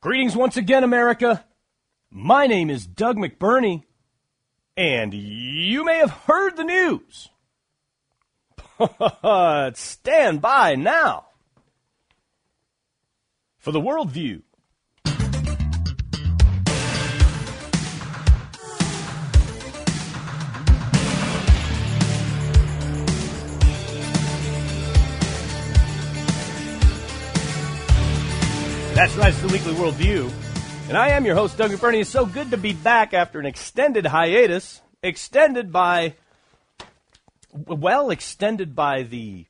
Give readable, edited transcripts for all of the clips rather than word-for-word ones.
Greetings once again, America. My name is Doug McBurney, and you may have heard the news. Stand by now for the Worldview. That's right, it's the Weekly Worldview. And I am your host, Doug McBurney. It's so good to be back after an extended hiatus, extended by the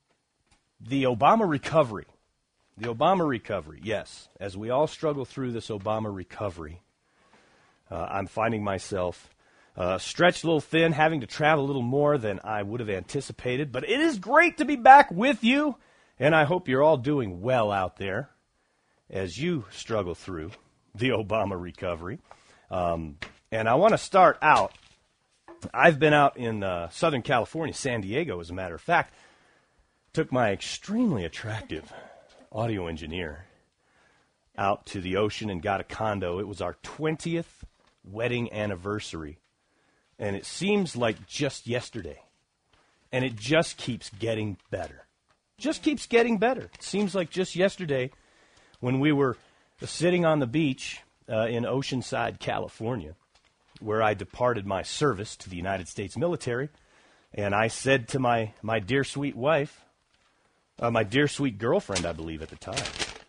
Obama recovery. The Obama recovery, yes. As we all struggle through this Obama recovery, I'm finding myself stretched a little thin, having to travel a little more than I would have anticipated. But it is great to be back with you, and I hope you're all doing well out there as you struggle through the Obama recovery. And I want to start out. I've been out in Southern California, San Diego, as a matter of fact. Took my extremely attractive audio engineer out to the ocean and got a condo. It was our 20th wedding anniversary. And it seems like just yesterday. And it just keeps getting better. Just keeps getting better. It seems like just yesterday when we were sitting on the beach in Oceanside, California, where I departed my service to the United States military, and I said to my dear sweet wife, my dear sweet girlfriend, I believe at the time,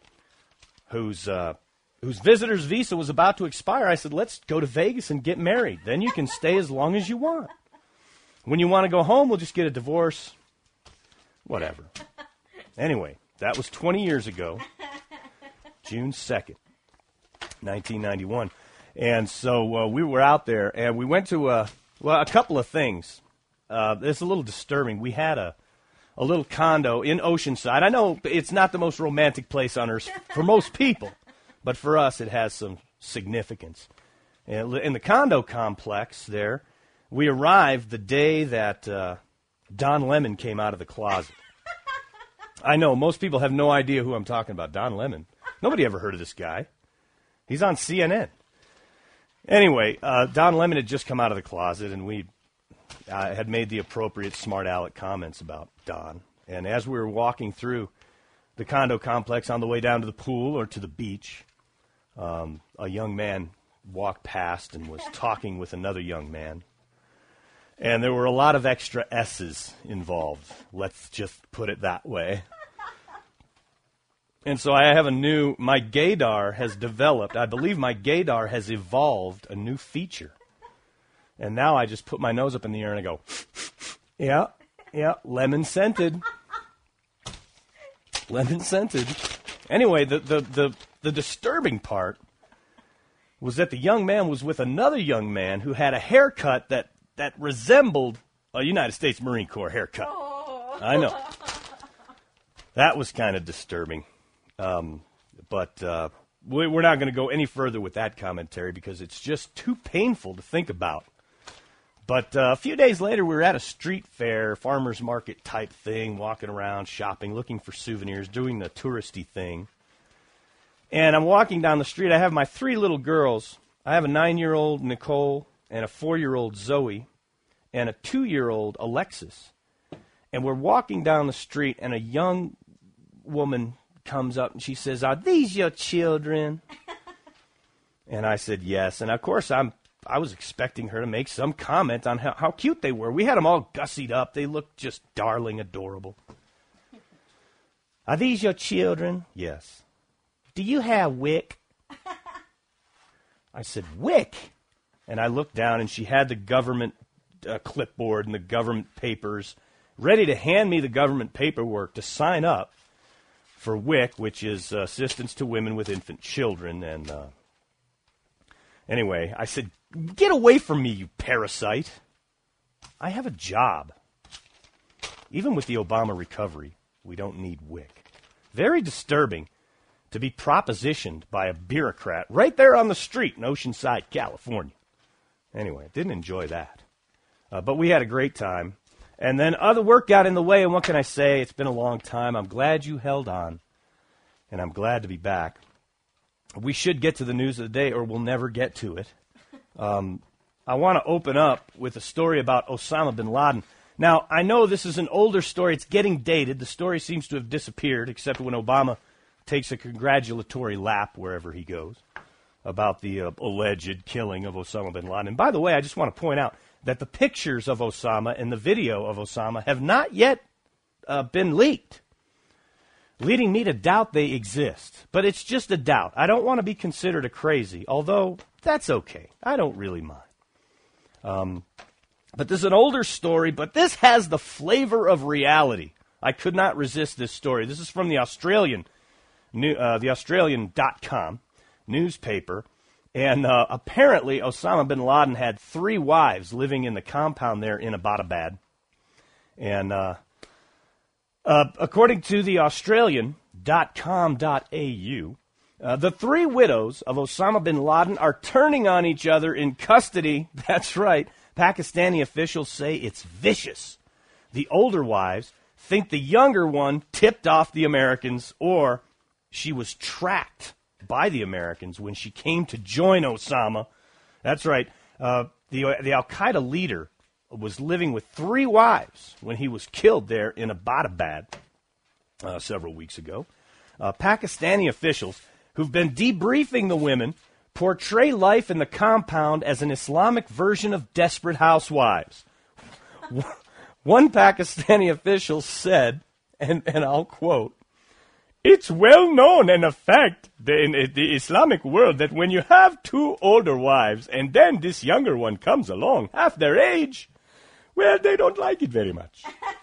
whose visitor's visa was about to expire, I said, let's go to Vegas and get married. Then you can stay as long as you want. When you want to go home, we'll just get a divorce. Whatever. Anyway, that was 20 years ago. June 2nd, 1991. And so we were out there, and we went to a couple of things. It's a little disturbing. We had a little condo in Oceanside. I know it's not the most romantic place on earth for most people, but for us it has some significance. And in the condo complex there, we arrived the day that Don Lemon came out of the closet. I know, most people have no idea who I'm talking about, Don Lemon. Nobody ever heard of this guy. He's on CNN. Anyway, Don Lemon had just come out of the closet, and we had made the appropriate smart aleck comments about Don. And as we were walking through the condo complex on the way down to the pool or to the beach, a young man walked past and was talking with another young man. And there were a lot of extra S's involved. Let's just put it that way. And so I have my gaydar has developed, I believe my gaydar has evolved a new feature. And now I just put my nose up in the air and I go, yeah, lemon scented. Lemon scented. Anyway, the disturbing part was that the young man was with another young man who had a haircut that resembled a United States Marine Corps haircut. Oh. I know. That was kind of disturbing. But we're not going to go any further with that commentary because it's just too painful to think about. But a few days later, we were at a street fair, farmer's market type thing, walking around, shopping, looking for souvenirs, doing the touristy thing. And I'm walking down the street. I have my 3 little girls. I have a 9-year-old Nicole and a 4-year-old Zoe and a 2-year-old Alexis. And we're walking down the street, and a young woman comes up and she says, "Are these your children?" And I said, "Yes." And of course, I was expecting her to make some comment on how cute they were. We had them all gussied up. They looked just darling, adorable. "Are these your children?" "Yes." "Do you have WIC?" I said, "WIC?" And I looked down, and she had the government clipboard and the government papers ready to hand me the government paperwork to sign up for WIC, which is Assistance to Women with Infant Children. And anyway, I said, "Get away from me, you parasite. I have a job." Even with the Obama recovery, we don't need WIC. Very disturbing to be propositioned by a bureaucrat right there on the street in Oceanside, California. Anyway, didn't enjoy that. But we had a great time. And then other work got in the way, and what can I say? It's been a long time. I'm glad you held on, and I'm glad to be back. we should get to the news of the day, or we'll never get to it. I want to open up with a story about Osama bin Laden. Now, I know this is an older story. It's getting dated. The story seems to have disappeared, except when Obama takes a congratulatory lap wherever he goes about the alleged killing of Osama bin Laden. And by the way, I just want to point out that the pictures of Osama and the video of Osama have not yet been leaked, leading me to doubt they exist. But it's just a doubt. I don't want to be considered a crazy, although that's okay. I don't really mind. But this is an older story, but this has the flavor of reality. I could not resist this story. This is from the Australian, the Australian.com newspaper. And apparently Osama bin Laden had 3 wives living in the compound there in Abbottabad. And according to the Australian.com.au, the 3 widows of Osama bin Laden are turning on each other in custody. That's right. Pakistani officials say it's vicious. The older wives think the younger one tipped off the Americans, or she was tracked by the Americans when she came to join Osama. That's right. The Al-Qaeda leader was living with 3 wives when he was killed there in Abbottabad several weeks ago. Pakistani officials who've been debriefing the women portray life in the compound as an Islamic version of Desperate Housewives. One Pakistani official said, and I'll quote, "It's well known and a fact in the Islamic world that when you have 2 older wives and then this younger one comes along, half their age, well, they don't like it very much."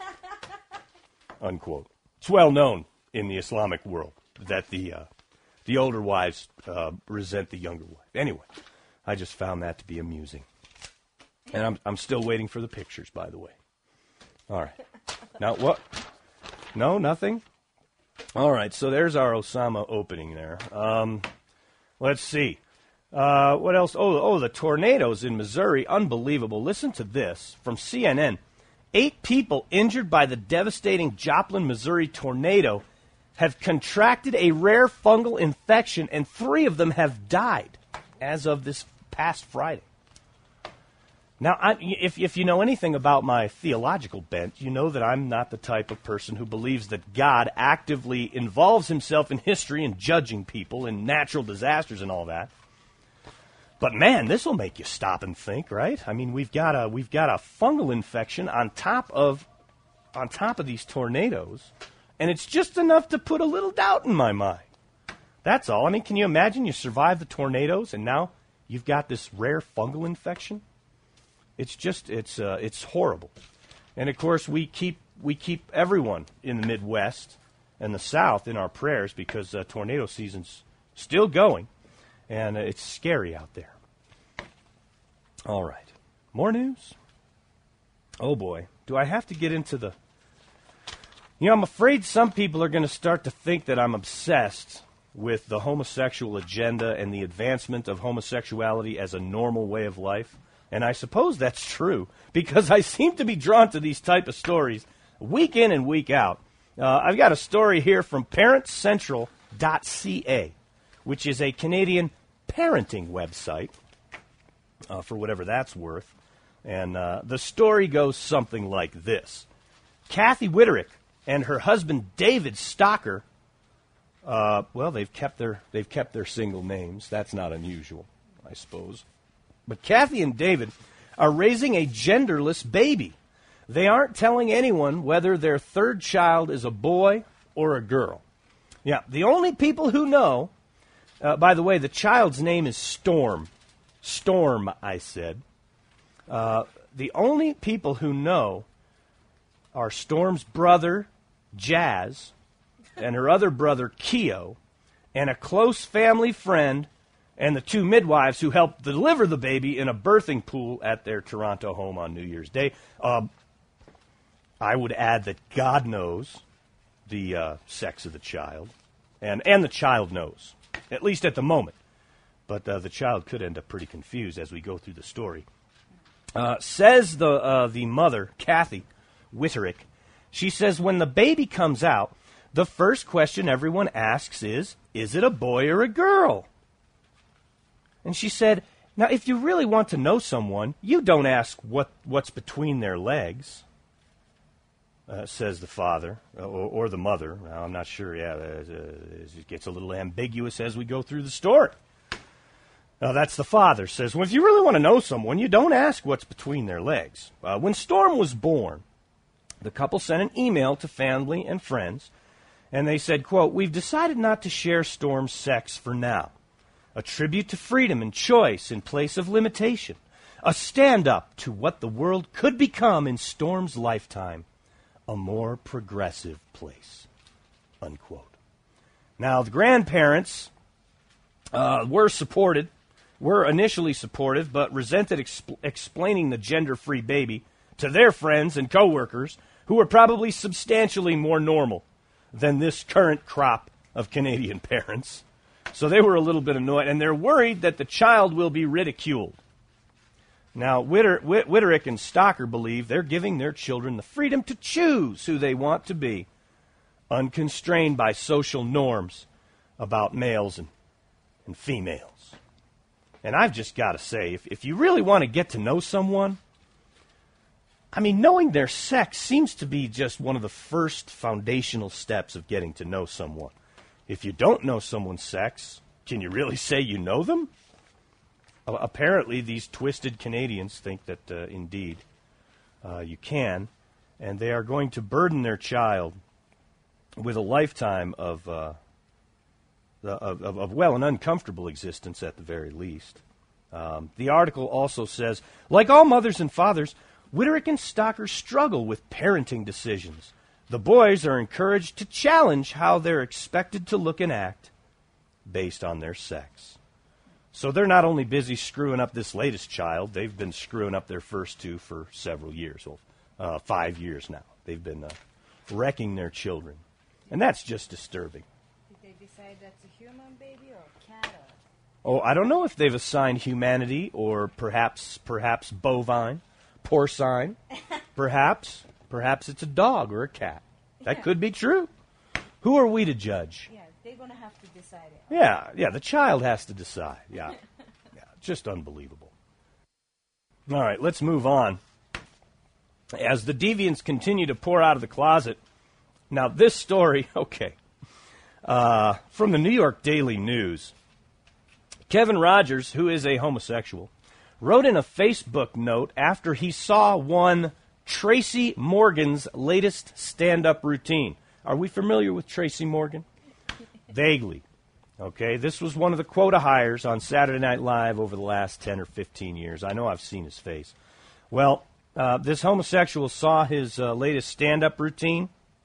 Unquote. It's well known in the Islamic world that the older wives resent the younger wife. Anyway, I just found that to be amusing. And I'm still waiting for the pictures, by the way. All right. Now, what? No, nothing? All right, so there's our Osama opening there. Let's see. What else? Oh, the tornadoes in Missouri. Unbelievable. Listen to this from CNN. 8 people injured by the devastating Joplin, Missouri tornado have contracted a rare fungal infection, and 3 of them have died as of this past Friday. Now, if you know anything about my theological bent, you know that I'm not the type of person who believes that God actively involves himself in history and judging people and natural disasters and all that. But man, this will make you stop and think, right? I mean, we've got a fungal infection on top of these tornadoes. And it's just enough to put a little doubt in my mind. That's all. I mean, can you imagine you survive the tornadoes and now you've got this rare fungal infection? It's horrible. And of course, we keep everyone in the Midwest and the South in our prayers because tornado season's still going, and it's scary out there. All right. More news? Oh boy. Do I have to get into the... I'm afraid some people are going to start to think that I'm obsessed with the homosexual agenda and the advancement of homosexuality as a normal way of life. And I suppose that's true, because I seem to be drawn to these type of stories week in and week out. I've got a story here from ParentCentral.ca, which is a Canadian parenting website, for whatever that's worth. And the story goes something like this. Kathy Witterick and her husband David Stocker, they've kept their single names. That's not unusual, I suppose. But Kathy and David are raising a genderless baby. They aren't telling anyone whether their 3rd child is a boy or a girl. Yeah, the only people who know, by the way, the child's name is Storm. Storm, I said. The only people who know are Storm's brother, Jazz, and her other brother, Keo, and a close family friend, and the 2 midwives who helped deliver the baby in a birthing pool at their Toronto home on New Year's Day. I would add that God knows the sex of the child, and the child knows, at least at the moment. But the child could end up pretty confused as we go through the story. Says the mother, Kathy Witterick, she says, when the baby comes out, the first question everyone asks is it a boy or a girl? And she said, now, if you really want to know someone, you don't ask what's between their legs, says the father, or the mother. Well, I'm not sure. Yeah, it gets a little ambiguous as we go through the story. Now, that's the father, says, well, if you really want to know someone, you don't ask what's between their legs. When Storm was born, the couple sent an email to family and friends, and they said, quote, we've decided not to share Storm's sex for now. A tribute to freedom and choice in place of limitation. A stand-up to what the world could become in Storm's lifetime. A more progressive place. Unquote. Now, the grandparents were initially supportive, but resented explaining the gender-free baby to their friends and coworkers, who were probably substantially more normal than this current crop of Canadian parents. So they were a little bit annoyed, and they're worried that the child will be ridiculed. Now, Witterick and Stocker believe they're giving their children the freedom to choose who they want to be, unconstrained by social norms about males and females. And I've just got to say, if you really want to get to know someone, I mean, knowing their sex seems to be just one of the first foundational steps of getting to know someone. If you don't know someone's sex, can you really say you know them? Apparently, these twisted Canadians think that, indeed, you can, and they are going to burden their child with a lifetime of an uncomfortable existence at the very least. The article also says, like all mothers and fathers, Witterick and Stocker struggle with parenting decisions. The boys are encouraged to challenge how they're expected to look and act based on their sex. So they're not only busy screwing up this latest child, they've been screwing up their first two for several years, 5 years now. They've been wrecking their children. And that's just disturbing. Did they decide that's a human baby or a cat? Oh, I don't know if they've assigned humanity or perhaps bovine, porcine, perhaps it's a dog or a cat. That could be true. Who are we to judge? Yeah, they're going to have to decide it. Yeah, the child has to decide. Yeah, just unbelievable. All right, let's move on. As the deviants continue to pour out of the closet, now this story, okay, from the New York Daily News, Kevin Rogers, who is a homosexual, wrote in a Facebook note after he saw one Tracy Morgan's latest stand-up routine. Are we familiar with Tracy Morgan? Vaguely. Okay, this was one of the quota hires on Saturday Night Live over the last 10 or 15 years. I know I've seen his face. Well, this homosexual saw his latest stand-up routine,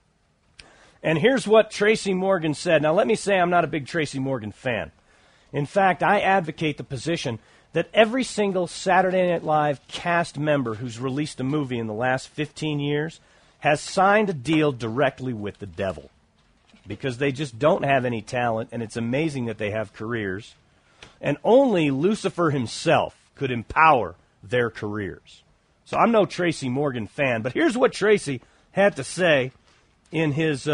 and here's what Tracy Morgan said. Now, let me say I'm not a big Tracy Morgan fan. In fact, I advocate the position that every single Saturday Night Live cast member who's released a movie in the last 15 years has signed a deal directly with the devil, because they just don't have any talent, and it's amazing that they have careers. And only Lucifer himself could empower their careers. So I'm no Tracy Morgan fan, but here's what Tracy had to say in his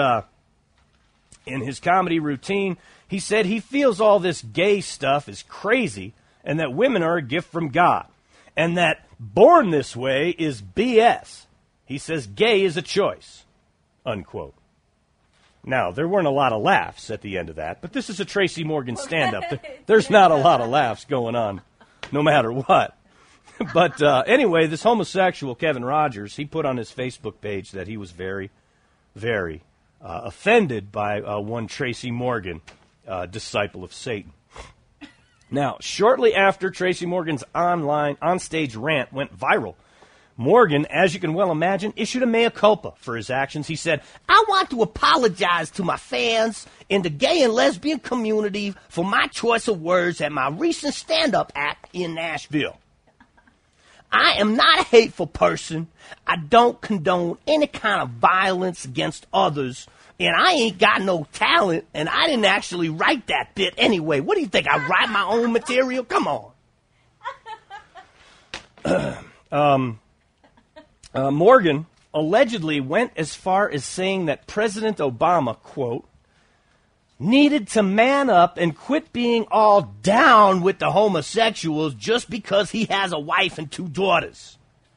comedy routine. He said he feels all this gay stuff is crazy, and that women are a gift from God, and that born this way is BS. He says gay is a choice, unquote. Now, there weren't a lot of laughs at the end of that, but this is a Tracy Morgan stand-up. There's not a lot of laughs going on, no matter what. But anyway, this homosexual, Kevin Rogers, he put on his Facebook page that he was very, very offended by one Tracy Morgan, disciple of Satan. Now, shortly after Tracy Morgan's on-stage rant went viral, Morgan, as you can well imagine, issued a mea culpa for his actions. He said, I want to apologize to my fans in the gay and lesbian community for my choice of words at my recent stand-up act in Nashville. I am not a hateful person. I don't condone any kind of violence against others. And I ain't got no talent, and I didn't actually write that bit anyway. What do you think? I write my own material? Come on. Morgan allegedly went as far as saying that President Obama, quote, needed to man up and quit being all down with the homosexuals just because he has a wife and 2 daughters.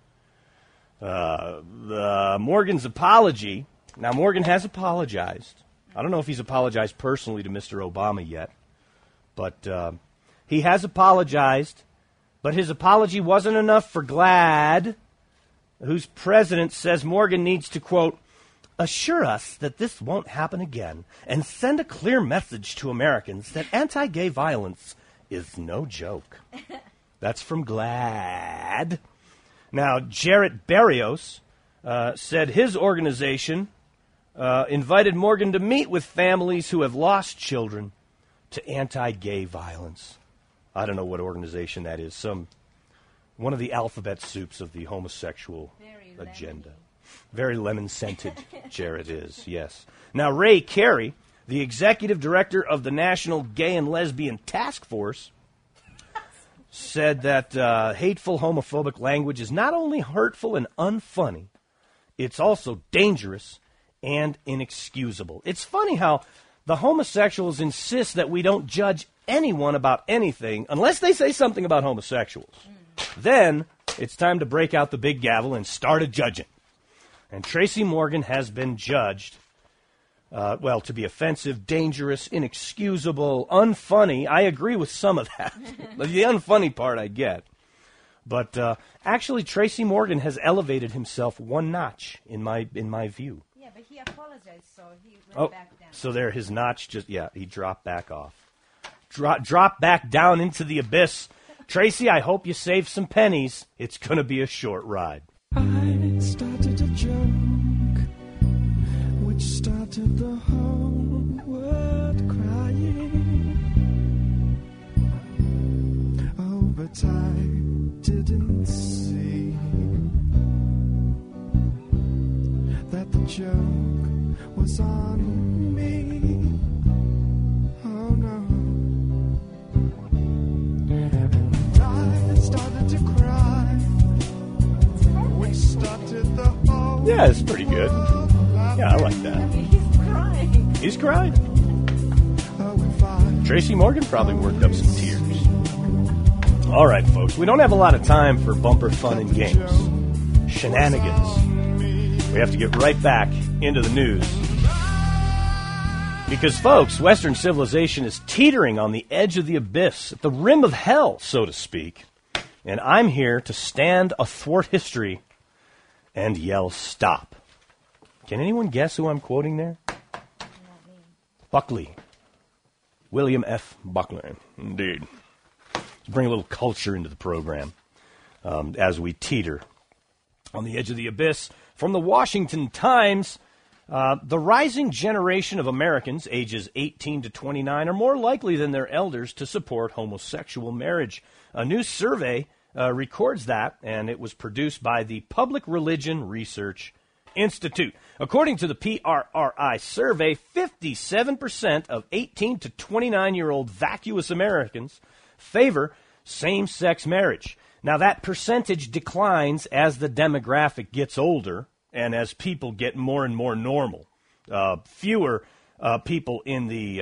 Morgan's apology. Now, Morgan has apologized. I don't know if he's apologized personally to Mr. Obama yet, but he has apologized. But his apology wasn't enough for GLAAD, whose president says Morgan needs to, quote, assure us that this won't happen again and send a clear message to Americans that anti-gay violence is no joke. That's from GLAAD. Now, Jarrett Barrios said his organization invited Morgan to meet with families who have lost children to anti-gay violence. I don't know what organization that is. One of the alphabet soups of the homosexual agenda. Very lemon-scented, Jarrett is, yes. Now, Ray Carey, the executive director of the National Gay and Lesbian Task Force, said that hateful homophobic language is not only hurtful and unfunny, it's also dangerous and inexcusable. It's funny how the homosexuals insist that we don't judge anyone about anything unless they say something about homosexuals. Then it's time to break out the big gavel and start a judging. And Tracy Morgan has been judged, to be offensive, dangerous, inexcusable, unfunny. I agree with some of that. The unfunny part I get. But actually, Tracy Morgan has elevated himself one notch in my view. Yeah, but he apologized, so he went back down. So there, his notch he dropped back off. Drop back down into the abyss. Tracy, I hope you save some pennies. It's going to be a short ride. I started a joke, which started the whole world crying. Oh, but I didn't see that the joke was on me. Oh, no. And I started to cry. Yeah, it's pretty good. Yeah, I like that. He's crying. He's crying. Tracy Morgan probably worked up some tears. All right, folks, we don't have a lot of time for bumper fun and games. Shenanigans. We have to get right back into the news. Because, folks, Western civilization is teetering on the edge of the abyss, at the rim of hell, so to speak. And I'm here to stand athwart history and yell stop. Can anyone guess who I'm quoting there? Buckley. William F. Buckley. Indeed. Let's bring a little culture into the program as we teeter on the edge of the abyss. From the Washington Times, the rising generation of Americans ages 18 to 29 are more likely than their elders to support homosexual marriage. A new survey records that, and it was produced by the Public Religion Research Institute. According to the PRRI survey, 57% of 18 to 29-year-old vacuous Americans favor same-sex marriage. Now, that percentage declines as the demographic gets older and as people get more and more normal. Fewer people in the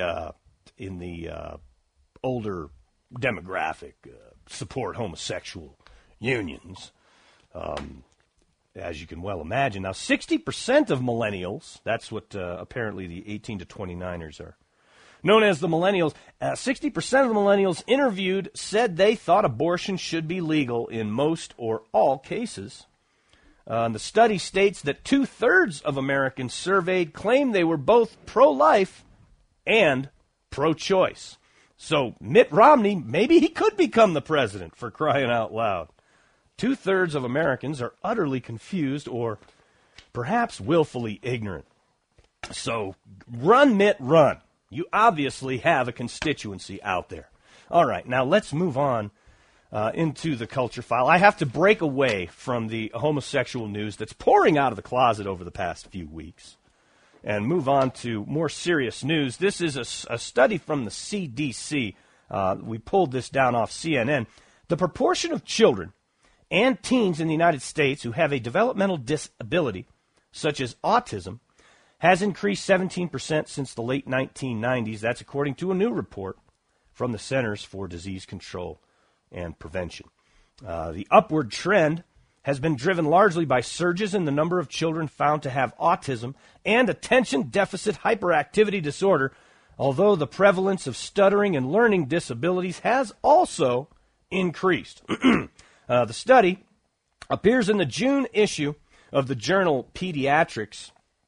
older demographic support homosexual unions, as you can well imagine. Now, 60% of millennials, that's what apparently the 18 to 29ers are known as, the millennials. 60% of the millennials interviewed said they thought abortion should be legal in most or all cases. The study states that 2/3 of Americans surveyed claimed they were both pro-life and pro-choice. So Mitt Romney, maybe he could become the president, for crying out loud. 2/3 of Americans are utterly confused or perhaps willfully ignorant. So run, Mitt, run. You obviously have a constituency out there. All right, now let's move on into the culture file. I have to break away from the homosexual news that's pouring out of the closet over the past few weeks and move on to more serious news. This is a study from the CDC. We pulled this down off CNN. The proportion of children and teens in the United States who have a developmental disability, such as autism, has increased 17% since the late 1990s. That's according to a new report from the Centers for Disease Control and Prevention. The upward trend has been driven largely by surges in the number of children found to have autism and attention deficit hyperactivity disorder, although the prevalence of stuttering and learning disabilities has also increased. The study appears in the June issue of the journal Pediatrics.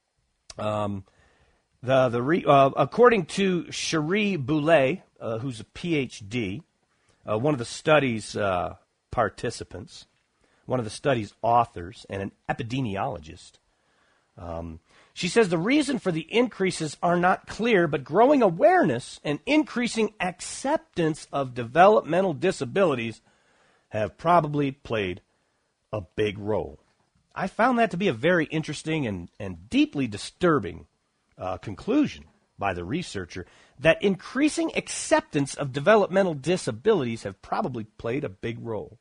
According to Cherie Boulay, who's a PhD, one of the study's participants, one of the study's authors, and an epidemiologist. She says the reason for the increases are not clear, but growing awareness and increasing acceptance of developmental disabilities have probably played a big role. I found that to be a very interesting and deeply disturbing conclusion by the researcher, that increasing acceptance of developmental disabilities have probably played a big role.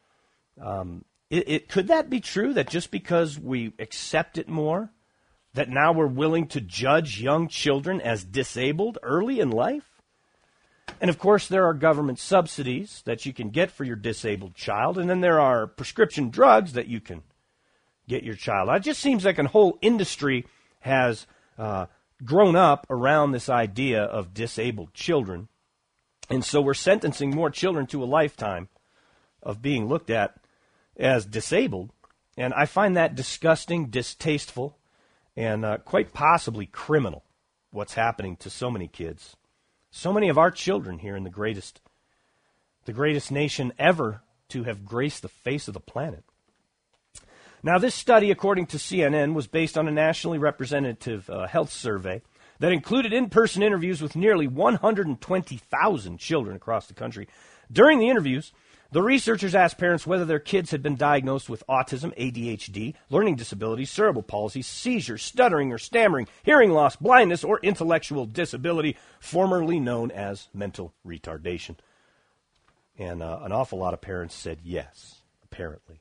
Could that be true, that just because we accept it more, that now we're willing to judge young children as disabled early in life? And of course, there are government subsidies that you can get for your disabled child, and then there are prescription drugs that you can get your child. It just seems like a whole industry has grown up around this idea of disabled children, and so we're sentencing more children to a lifetime of being looked at as disabled, and I find that disgusting, distasteful, and quite possibly criminal, what's happening to so many kids. So many of our children here in the greatest nation ever to have graced the face of the planet. Now, this study, according to CNN, was based on a nationally representative health survey that included in-person interviews with nearly 120,000 children across the country. During the interviews, the researchers asked parents whether their kids had been diagnosed with autism, ADHD, learning disabilities, cerebral palsy, seizures, stuttering or stammering, hearing loss, blindness, or intellectual disability, formerly known as mental retardation. And an awful lot of parents said yes, apparently.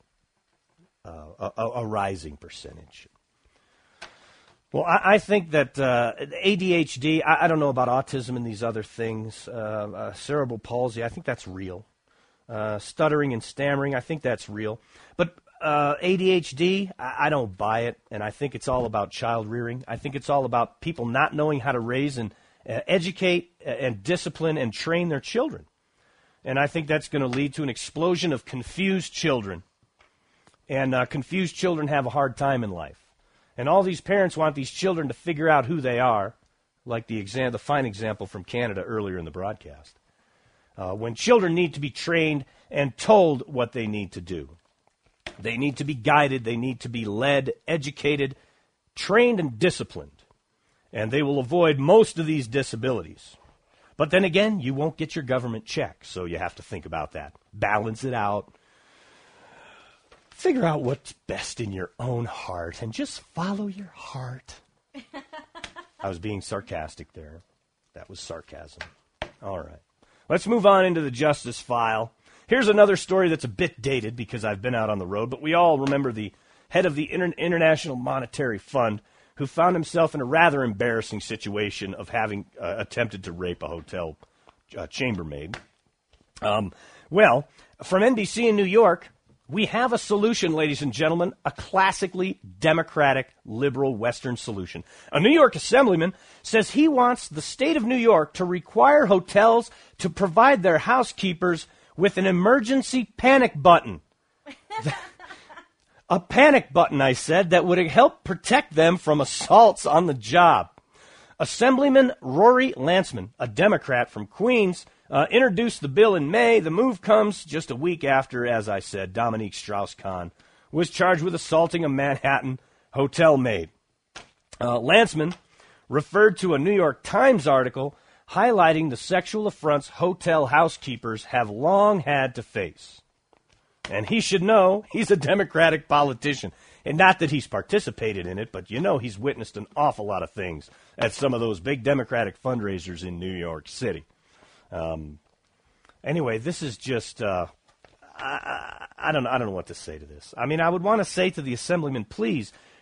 A rising percentage. Well, I think that ADHD, I don't know about autism and these other things, cerebral palsy, I think that's real. Stuttering and stammering, I think that's real. But ADHD, I don't buy it, and I think it's all about child rearing. I think it's all about people not knowing how to raise and educate and discipline and train their children. And I think that's going to lead to an explosion of confused children. And confused children have a hard time in life. And all these parents want these children to figure out who they are, like the fine example from Canada earlier in the broadcast. When children need to be trained and told what they need to do. They need to be guided, they need to be led, educated, trained, and disciplined. And they will avoid most of these disabilities. But then again, you won't get your government check, so you have to think about that. Balance it out. Figure out what's best in your own heart and just follow your heart. I was being sarcastic there. That was sarcasm. All right. Let's move on into the Justice File. Here's another story that's a bit dated because I've been out on the road, but we all remember the head of the International Monetary Fund who found himself in a rather embarrassing situation of having attempted to rape a hotel chambermaid. Well, from NBC in New York, we have a solution, ladies and gentlemen, a classically Democratic, liberal Western solution. A New York assemblyman says he wants the state of New York to require hotels to provide their housekeepers with an emergency panic button. A panic button, I said, that would help protect them from assaults on the job. Assemblyman Rory Lancman, a Democrat from Queens, introduced the bill in May. The move comes just a week after, as I said, Dominique Strauss-Kahn was charged with assaulting a Manhattan hotel maid. Lancman referred to a New York Times article highlighting the sexual affronts hotel housekeepers have long had to face. And he should know he's a Democratic politician. And not that he's participated in it, but you know he's witnessed an awful lot of things at some of those big Democratic fundraisers in New York City. Anyway, this is just, I don't know what to say to this. I mean, I would want to say to the assemblyman, please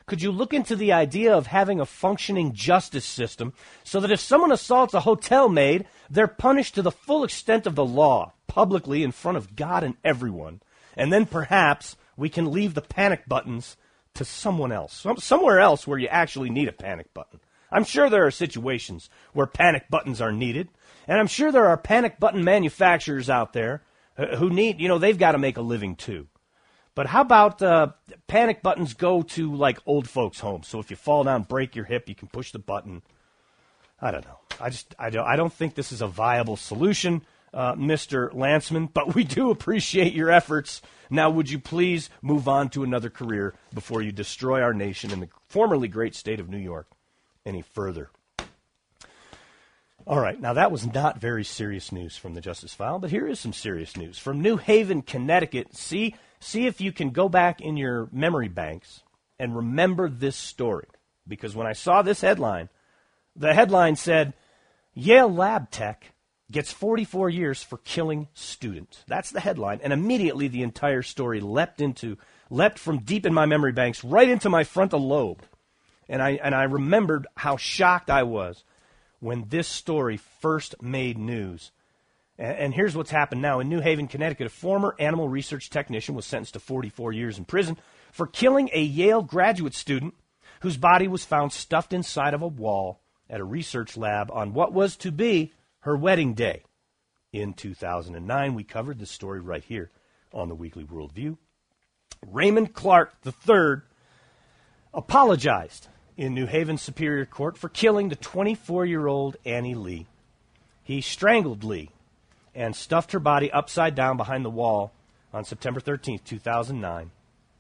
could you look into the idea of having a functioning justice system so that if someone assaults a hotel maid, they're punished to the full extent of the law, publicly in front of God and everyone, and then perhaps we can leave the panic buttons to someone else, somewhere else where you actually need a panic button. I'm sure there are situations where panic buttons are needed, and I'm sure there are panic button manufacturers out there who need, they've got to make a living too. But how about panic buttons go to like old folks' homes? So if you fall down, break your hip, you can push the button. I don't know. I don't think this is a viable solution, Mr. Lanceman, but we do appreciate your efforts. Now, would you please move on to another career before you destroy our nation and the formerly great state of New York any further? All right, now that was not very serious news from the Justice File, but here is some serious news. From New Haven, Connecticut, see if you can go back in your memory banks and remember this story. Because when I saw this headline, the headline said, Yale lab tech gets 44 years for killing student. That's the headline, and immediately the entire story leapt from deep in my memory banks right into my frontal lobe. And I remembered how shocked I was when this story first made news. And here's what's happened now. In New Haven, Connecticut, a former animal research technician was sentenced to 44 years in prison for killing a Yale graduate student whose body was found stuffed inside of a wall at a research lab on what was to be her wedding day. In 2009, we covered this story right here on the Weekly Worldview. Raymond Clark III apologized in New Haven Superior Court for killing the 24-year-old Annie Lee. He strangled Lee and stuffed her body upside down behind the wall on September 13th, 2009.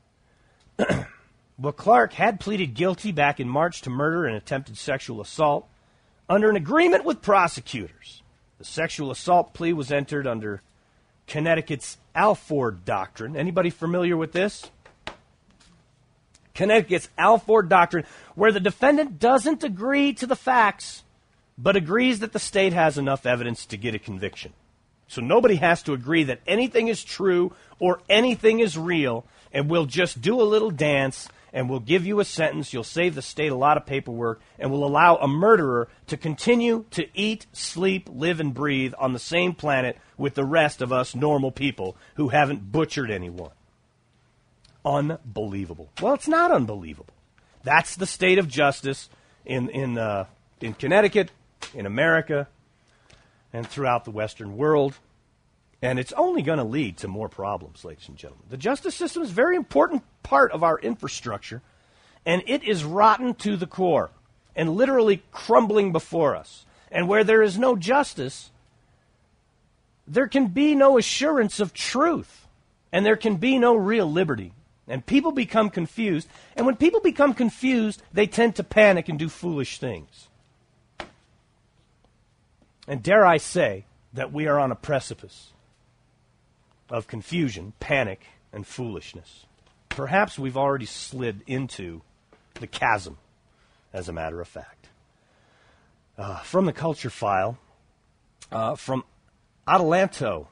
Well, Clark had pleaded guilty back in March to murder and attempted sexual assault under an agreement with prosecutors. The sexual assault plea was entered under Connecticut's Alford Doctrine. Anybody familiar with this? Connecticut's Alford Doctrine, where the defendant doesn't agree to the facts, but agrees that the state has enough evidence to get a conviction. So nobody has to agree that anything is true or anything is real, and we'll just do a little dance, and we'll give you a sentence, you'll save the state a lot of paperwork, and we'll allow a murderer to continue to eat, sleep, live, and breathe on the same planet with the rest of us normal people who haven't butchered anyone. Unbelievable. Well, it's not unbelievable. That's the state of justice in Connecticut, in America, and throughout the Western world. And it's only going to lead to more problems, ladies and gentlemen. The justice system is a very important part of our infrastructure, and it is rotten to the core and literally crumbling before us. And where there is no justice, there can be no assurance of truth, and there can be no real liberty. And people become confused, and when people become confused, they tend to panic and do foolish things. And dare I say that we are on a precipice of confusion, panic, and foolishness. Perhaps we've already slid into the chasm, as a matter of fact. From the Culture File, from Adelanto,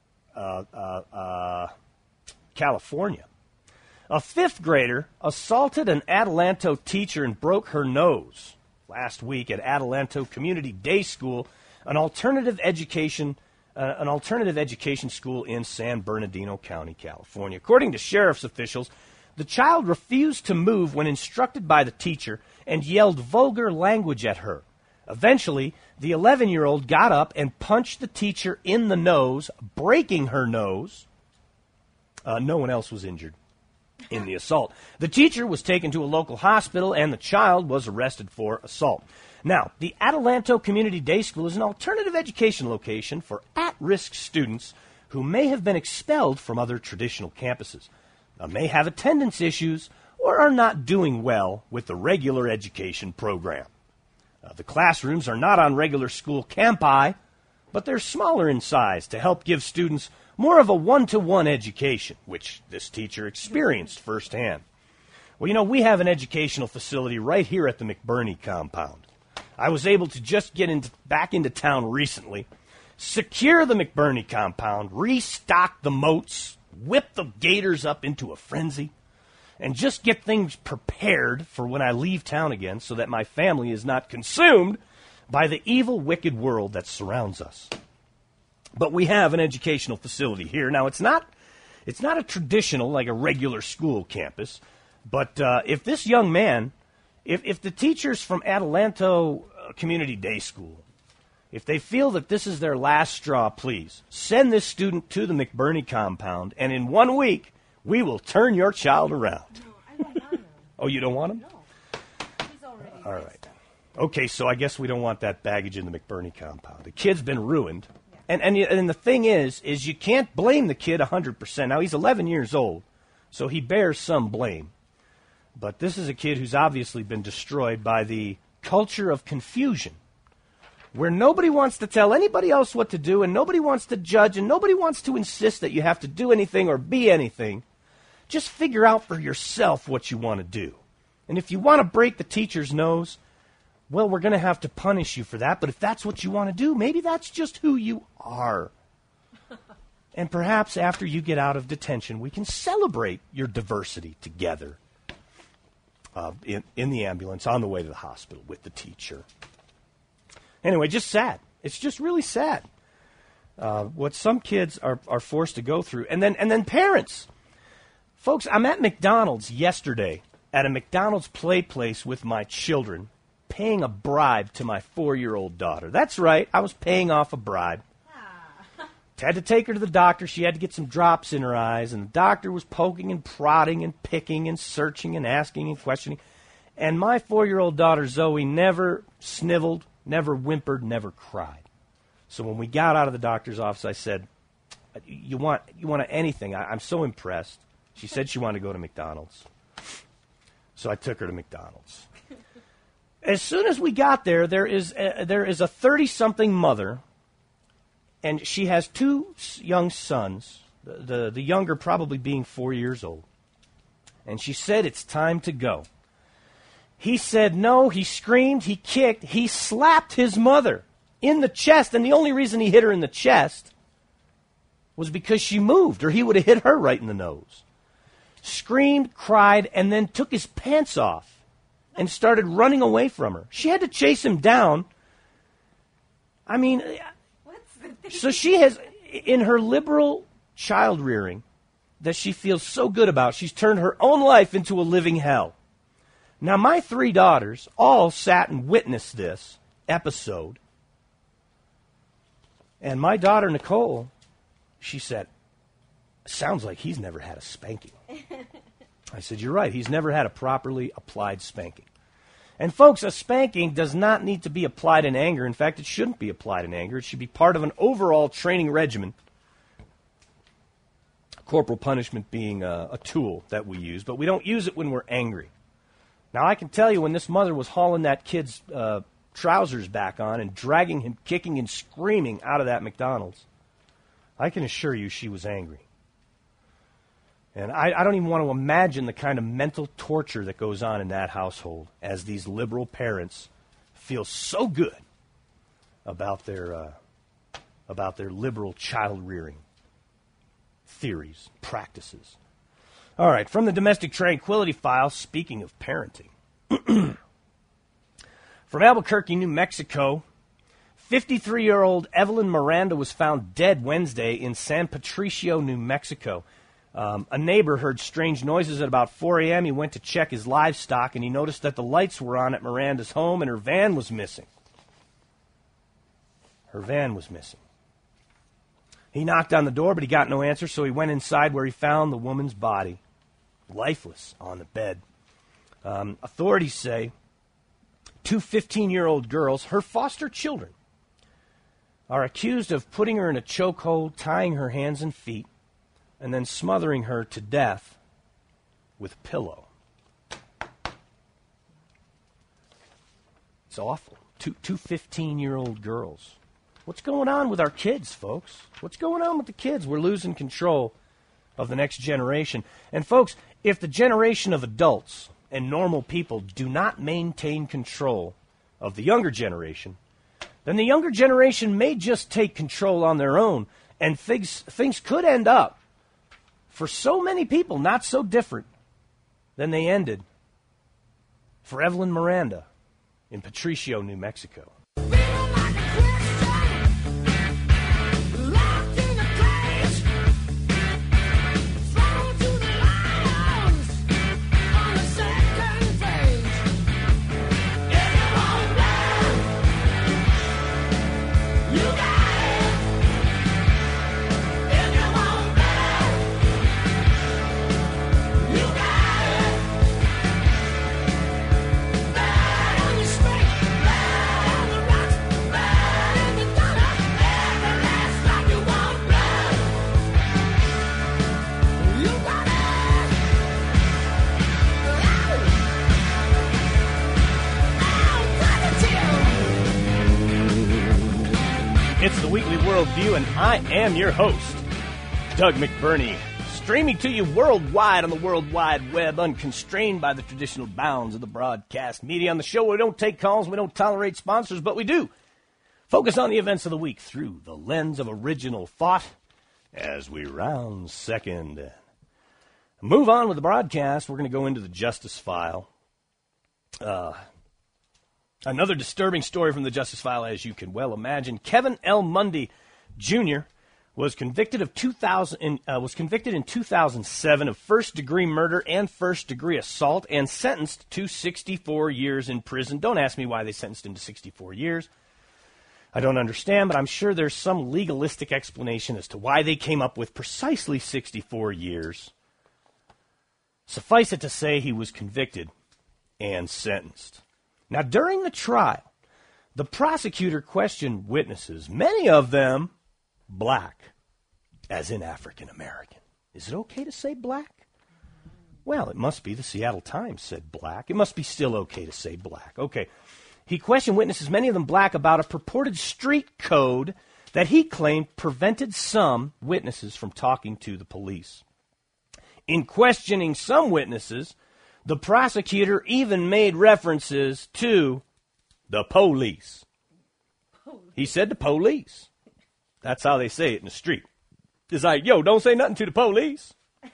California. A fifth grader assaulted an Adelanto teacher and broke her nose last week at Adelanto Community Day School, an alternative education school in San Bernardino County, California. According to sheriff's officials, the child refused to move when instructed by the teacher and yelled vulgar language at her. Eventually, the 11-year-old got up and punched the teacher in the nose, breaking her nose. No one else was injured in the assault. The teacher was taken to a local hospital, and the child was arrested for assault. Now, the Adelanto Community Day School is an alternative education location for at-risk students who may have been expelled from other traditional campuses, may have attendance issues, or are not doing well with the regular education program. The classrooms are not on regular school campi, but they're smaller in size to help give students more of a one-to-one education, which this teacher experienced firsthand. Well, we have an educational facility right here at the McBurney compound. I was able to just get back into town recently, secure the McBurney compound, restock the moats, whip the gators up into a frenzy, and just get things prepared for when I leave town again so that my family is not consumed by the evil, wicked world that surrounds us. But we have an educational facility here. Now, it's not a traditional, like a regular school campus, but if this young man, if the teachers from Adelanto Community Day School, if they feel that this is their last straw, please send this student to the McBurney compound, and in 1 week, we will turn your child around. No, I don't want him. Oh, you don't want him? No. He's already All right. Okay, so I guess we don't want that baggage in the McBurney compound. The kid's been ruined. Yeah. And the thing is you can't blame the kid 100%. Now, he's 11 years old, so he bears some blame. But this is a kid who's obviously been destroyed by the culture of confusion, where nobody wants to tell anybody else what to do, and nobody wants to judge, and nobody wants to insist that you have to do anything or be anything. Just figure out for yourself what you want to do. And if you want to break the teacher's nose, well, we're going to have to punish you for that. But if that's what you want to do, maybe that's just who you are. And perhaps after you get out of detention, we can celebrate your diversity together in the ambulance on the way to the hospital with the teacher. Anyway, just sad. It's just really sad what some kids are forced to go through. And then parents. Folks, I'm at McDonald's yesterday, at a McDonald's play place with my children, paying a bribe to my 4-year-old daughter. That's right, I was paying off a bribe. Had to take her to the doctor. She had to get some drops in her eyes, and the doctor was poking and prodding and picking and searching and asking and questioning. And my 4-year-old daughter, Zoe, never sniveled, never whimpered, never cried. So when we got out of the doctor's office, I said, you want anything? I'm so impressed. She said she wanted to go to McDonald's. So I took her to McDonald's. As soon as we got there, there is a 30-something mother, and she has 2 young sons, the younger probably being 4 years old. And she said, it's time to go. He said no, he screamed, he kicked, he slapped his mother in the chest, and the only reason he hit her in the chest was because she moved, or he would have hit her right in the nose. Screamed, cried, and then took his pants off and started running away from her. She had to chase him down. I mean, so she has, in her liberal child rearing that she feels so good about, she's turned her own life into a living hell. Now, my 3 daughters all sat and witnessed this episode. And my daughter, Nicole, she said, sounds like he's never had a spanking. I said, you're right. He's never had a properly applied spanking. And folks, a spanking does not need to be applied in anger. In fact, it shouldn't be applied in anger. It should be part of an overall training regimen. Corporal punishment being a tool that we use, but we don't use it when we're angry. Now, I can tell you when this mother was hauling that kid's trousers back on and dragging him, kicking and screaming out of that McDonald's, I can assure you she was angry. And I don't even want to imagine the kind of mental torture that goes on in that household as these liberal parents feel so good about their liberal child-rearing theories, practices. All right, from the Domestic Tranquility File, speaking of parenting. From Albuquerque, New Mexico, 53-year-old Evelyn Miranda was found dead Wednesday in San Patricio, New Mexico. A neighbor heard strange noises at about 4 a.m. He went to check his livestock, and he noticed that the lights were on at Miranda's home, and her van was missing. Her van was missing. He knocked on the door, but he got no answer, so he went inside where he found the woman's body, lifeless, on the bed. Authorities say 2 15-year-old girls, her foster children, are accused of putting her in a chokehold, tying her hands and feet, and then smothering her to death with a pillow. It's awful. Two 15-year-old girls. What's going on with our kids, folks? What's going on with the kids? We're losing control of the next generation. And folks, if the generation of adults and normal people do not maintain control of the younger generation, then the younger generation may just take control on their own, and things could end up, for so many people, not so different than they ended for Evelyn Miranda in Patricio, New Mexico. It's the Weekly Worldview, and I am your host, Doug McBurney, streaming to you worldwide on the World Wide Web, unconstrained by the traditional bounds of the broadcast media. On the show, we don't take calls, we don't tolerate sponsors, but we do focus on the events of the week through the lens of original thought as we round second. Move on with the broadcast. We're going to go into the Justice File. Another disturbing story from the Justice File, as you can well imagine. Kevin L. Mundy Jr. was convicted in 2007 of first-degree murder and first-degree assault and sentenced to 64 years in prison. Don't ask me why they sentenced him to 64 years. I don't understand, but I'm sure there's some legalistic explanation as to why they came up with precisely 64 years. Suffice it to say, he was convicted and sentenced. Now, during the trial, the prosecutor questioned witnesses, many of them black, as in African American. Is it okay to say black? Well, it must be. The Seattle Times said black. It must be still okay to say black. Okay. He questioned witnesses, many of them black, about a purported street code that he claimed prevented some witnesses from talking to the police. In questioning some witnesses, the prosecutor even made references to the police. He said the police. That's how they say it in the street. It's like, yo, don't say nothing to the police.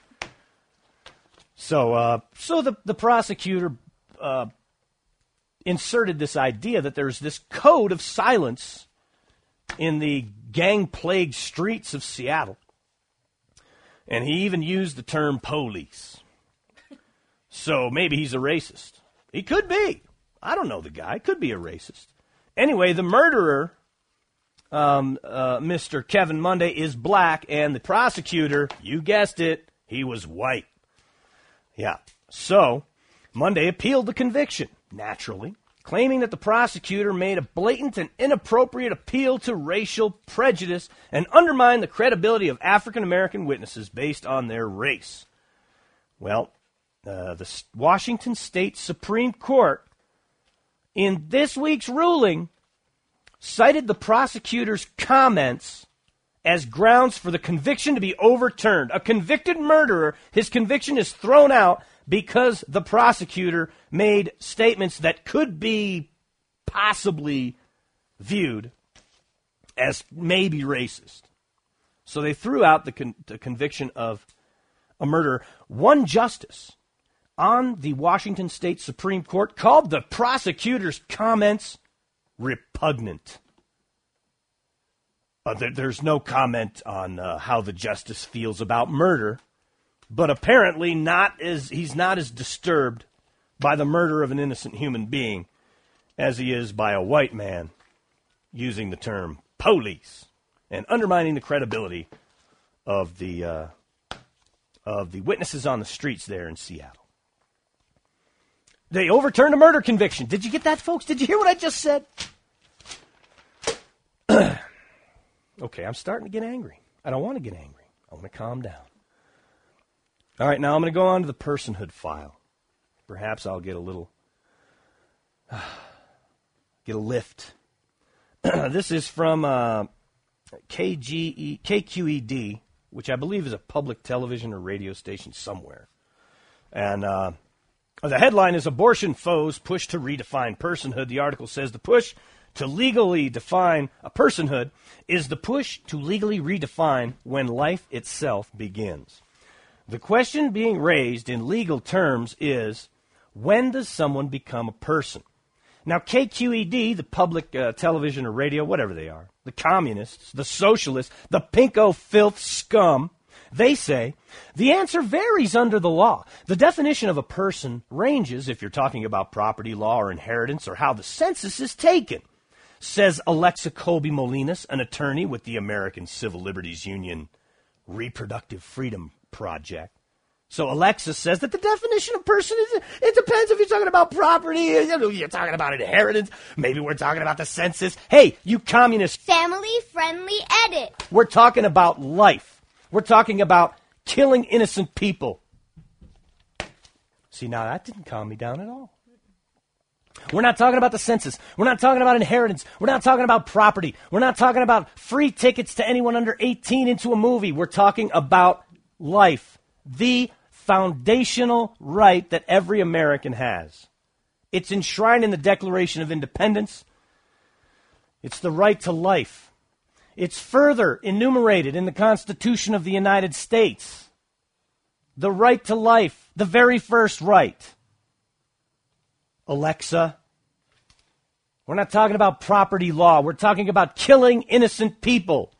So the prosecutor inserted this idea that there's this code of silence in the gang-plagued streets of Seattle. And he even used the term police. So maybe he's a racist. He could be. I don't know the guy. Could be a racist. Anyway, the murderer, Mr. Kevin Mundy, is black, and the prosecutor, you guessed it, he was white. Yeah. So Mundy appealed the conviction, naturally, claiming that the prosecutor made a blatant and inappropriate appeal to racial prejudice and undermined the credibility of African American witnesses based on their race. Well, the Washington State Supreme Court, in this week's ruling, cited the prosecutor's comments as grounds for the conviction to be overturned. A convicted murderer, his conviction is thrown out because the prosecutor made statements that could be possibly viewed as maybe racist. So they threw out the conviction of a murderer. One justice on the Washington State Supreme Court called the prosecutor's comments repugnant. There's no comment on how the justice feels about murder, but apparently he's not as disturbed by the murder of an innocent human being as he is by a white man using the term police and undermining the credibility of the witnesses on the streets there in Seattle. They overturned a murder conviction. Did you get that, folks? Did you hear what I just said? Okay, I'm starting to get angry. I don't want to get angry. I want to calm down. All right, now I'm going to go on to the personhood file. Perhaps I'll get a lift. This is from KQED, which I believe is a public television or radio station somewhere. And the headline is Abortion Foes Push to Redefine Personhood. The article says the push to legally define a personhood is the push to legally redefine when life itself begins. The question being raised in legal terms is, when does someone become a person? Now, KQED, the public television or radio, whatever they are, the communists, the socialists, the pinko filth scum, they say the answer varies under the law. The definition of a person ranges if you're talking about property law or inheritance or how the census is taken, says Alexa Colby Molinas, an attorney with the American Civil Liberties Union Reproductive Freedom Project. So Alexa says that the definition of person is, it depends if you're talking about property, you're talking about inheritance, maybe we're talking about the census. Hey, you communist. Family-friendly edit. We're talking about life. We're talking about killing innocent people. See, now that didn't calm me down at all. We're not talking about the census. We're not talking about inheritance. We're not talking about property. We're not talking about free tickets to anyone under 18 into a movie. We're talking about life. The foundational right that every American has. It's enshrined in the Declaration of Independence. It's the right to life. It's further enumerated in the Constitution of the United States. The right to life, the very first right. Alexa, we're not talking about property law. We're talking about killing innocent people.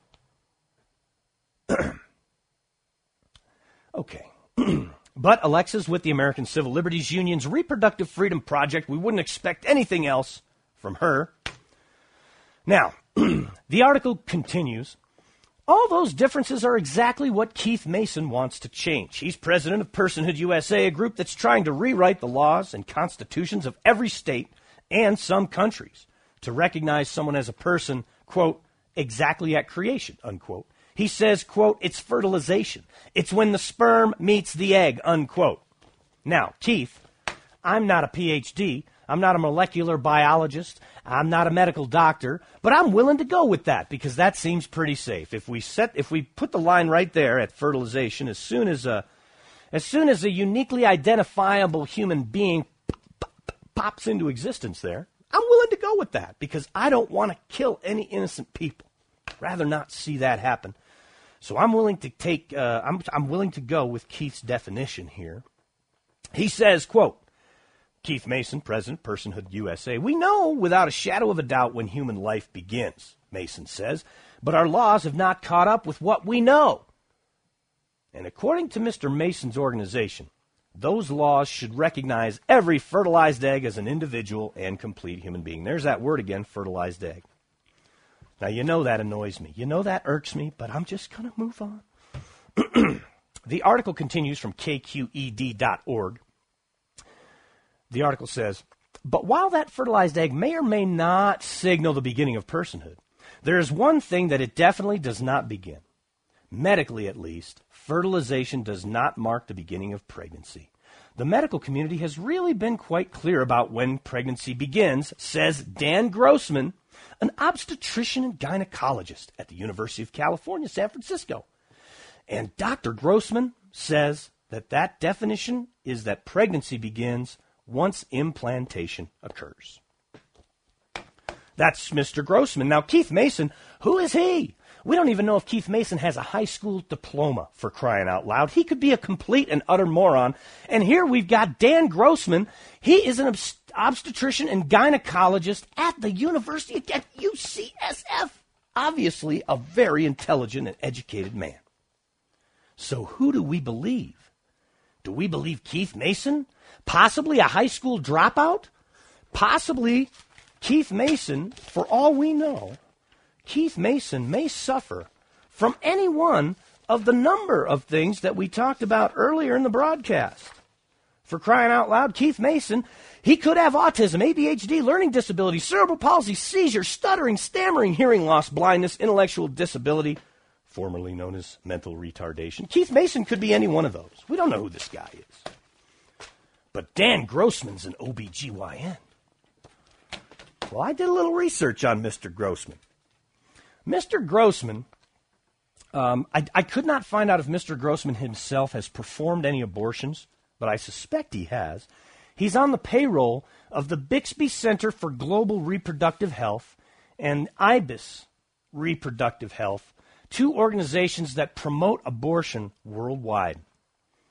Okay. But Alexa's with the American Civil Liberties Union's Reproductive Freedom Project. We wouldn't expect anything else from her. Now, the article continues. All those differences are exactly what Keith Mason wants to change. He's president of Personhood USA, a group that's trying to rewrite the laws and constitutions of every state and some countries to recognize someone as a person, quote, exactly at creation, unquote. He says, quote, it's fertilization. It's when the sperm meets the egg, unquote. Now, Keith, I'm not a PhD. I'm not a molecular biologist. I'm not a medical doctor, but I'm willing to go with that because that seems pretty safe. If we put the line right there at fertilization, as soon as a uniquely identifiable human being pops into existence there, I'm willing to go with that because I don't want to kill any innocent people. Rather not see that happen. So I'm willing to take. I'm willing to go with Keith's definition here. He says, quote, Keith Mason, President, Personhood USA. We know without a shadow of a doubt when human life begins, Mason says, but our laws have not caught up with what we know. And according to Mr. Mason's organization, those laws should recognize every fertilized egg as an individual and complete human being. There's that word again, fertilized egg. Now, you know that annoys me. You know that irks me, but I'm just going to move on. The article continues from kqed.org. The article says, but while that fertilized egg may or may not signal the beginning of personhood, there is one thing that it definitely does not begin. Medically, at least, fertilization does not mark the beginning of pregnancy. The medical community has really been quite clear about when pregnancy begins, says Dan Grossman, an obstetrician and gynecologist at the University of California, San Francisco. And Dr. Grossman says that definition is that pregnancy begins once implantation occurs. That's Mr. Grossman. Now, Keith Mason, who is he? We don't even know if Keith Mason has a high school diploma, for crying out loud. He could be a complete and utter moron. And here we've got Dan Grossman. He is an obstetrician and gynecologist at the University at UCSF. Obviously, a very intelligent and educated man. So who do we believe? Do we believe Keith Mason? Possibly a high school dropout? Possibly Keith Mason, for all we know, Keith Mason may suffer from any one of the number of things that we talked about earlier in the broadcast. For crying out loud, Keith Mason, he could have autism, ADHD, learning disability, cerebral palsy, seizure, stuttering, stammering, hearing loss, blindness, intellectual disability, formerly known as mental retardation. Keith Mason could be any one of those. We don't know who this guy is. But Dan Grossman's an OBGYN. Well, I did a little research on Mr. Grossman. Mr. Grossman, I could not find out if Mr. Grossman himself has performed any abortions, but I suspect he has. He's on the payroll of the Bixby Center for Global Reproductive Health and IBIS Reproductive Health, two organizations that promote abortion worldwide.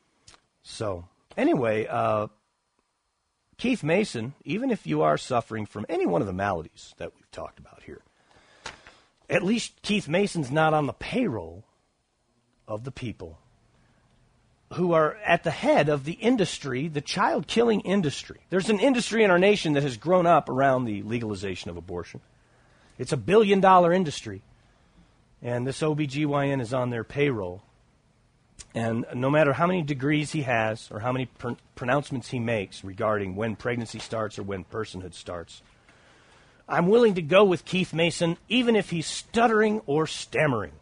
So, anyway, Keith Mason, even if you are suffering from any one of the maladies that we've talked about here, at least Keith Mason's not on the payroll of the people who are at the head of the industry, the child-killing industry. There's an industry in our nation that has grown up around the legalization of abortion. It's a billion-dollar industry, and this OBGYN is on their payroll. And no matter how many degrees he has or how many pronouncements he makes regarding when pregnancy starts or when personhood starts, I'm willing to go with Keith Mason even if he's stuttering or stammering.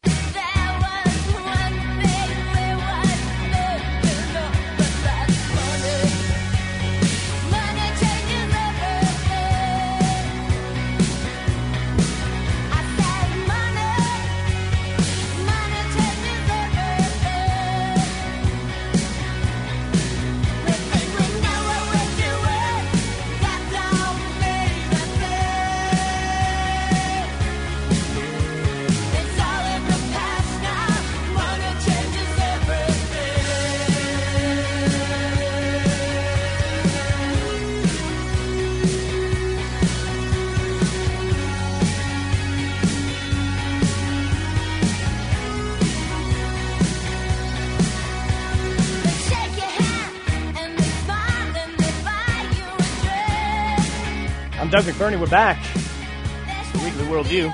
I'm Doug McBurney. We're back. It's the Weekly Worldview.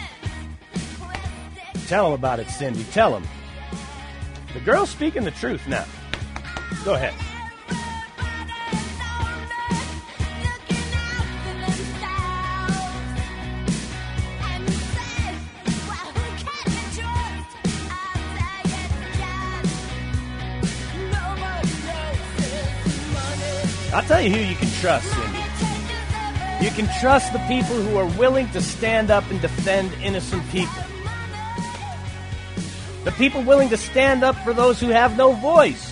Tell them about it, Cindy. Tell them. The girl's speaking the truth now. Go ahead. I'll tell you who you can trust, Cindy. You can trust the people who are willing to stand up and defend innocent people. The people willing to stand up for those who have no voice.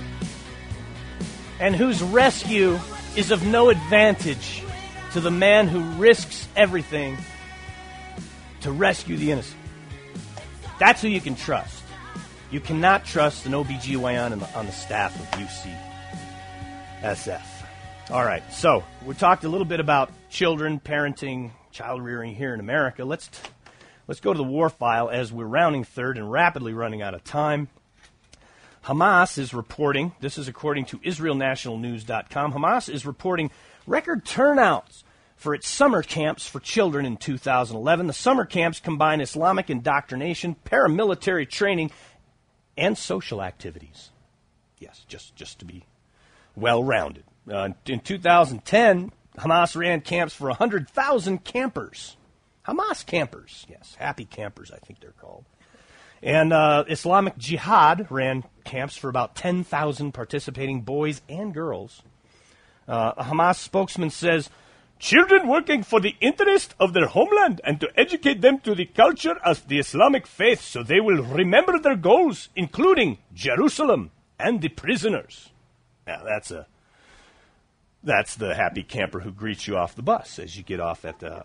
And whose rescue is of no advantage to the man who risks everything to rescue the innocent. That's who you can trust. You cannot trust an OBGYN on the staff of UCSF. All right, so we talked a little bit about children, parenting, child rearing here in America. Let's go to the war file as we're rounding third and rapidly running out of time. Hamas is reporting, this is according to IsraelNationalNews.com, Hamas is reporting record turnouts for its summer camps for children in 2011. The summer camps combine Islamic indoctrination, paramilitary training, and social activities. Yes, just to be well-rounded. In 2010, Hamas ran camps for 100,000 campers. Hamas campers, yes, happy campers, I think they're called. And Islamic Jihad ran camps for about 10,000 participating boys and girls. A Hamas spokesman says, children working for the interest of their homeland and to educate them to the culture of the Islamic faith so they will remember their goals, including Jerusalem and the prisoners. Now, that's the happy camper who greets you off the bus as you get off at the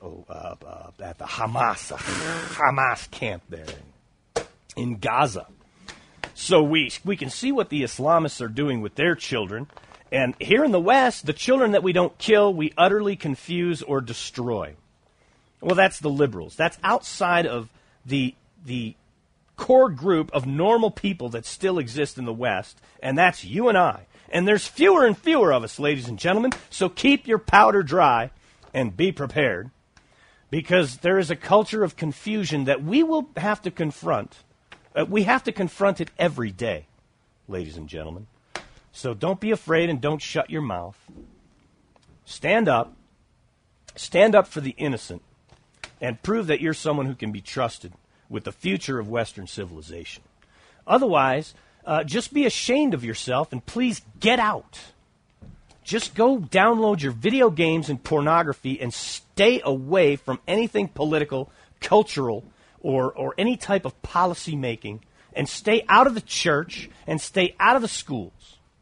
Hamas camp there in Gaza. So we can see what the Islamists are doing with their children. And here in the West, the children that we don't kill, we utterly confuse or destroy. Well, that's the liberals. That's outside of the core group of normal people that still exist in the West, and that's you and I. And there's fewer and fewer of us, ladies and gentlemen, so keep your powder dry and be prepared, because there is a culture of confusion that we will have to confront. We have to confront it every day, ladies and gentlemen. So don't be afraid and don't shut your mouth. Stand up. Stand up for the innocent and prove that you're someone who can be trusted with the future of Western civilization. Otherwise, just be ashamed of yourself and please get out. Just go download your video games and pornography and stay away from anything political, cultural, or any type of policy making, and stay out of the church and stay out of the schools.